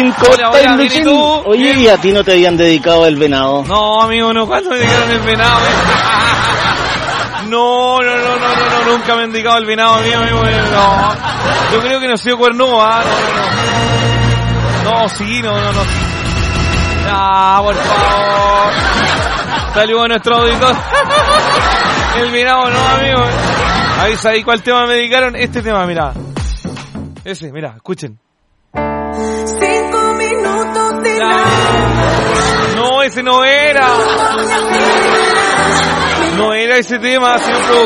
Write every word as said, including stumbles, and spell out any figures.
¿Cómo hola, hola, bien, ¿y tú? Oye, ¿y a ti no te habían dedicado el venado? No, amigo, no. ¿Cuándo me dedicaron el venado? No, no, no, no, no, no, nunca me han dedicado el venado, amigo, amigo. No. Yo creo que no soy cuernudo, ¿ah? No, no, no. No, sí, no, no, no. Ah, por favor. Saludos a nuestro auditor. El venado, no, amigo. Avisa ahí cuál tema me dedicaron. Este tema, mira. Ese, mira, escuchen. Cinco minutos de nada. No, ese no era. No era ese tema, señor productor.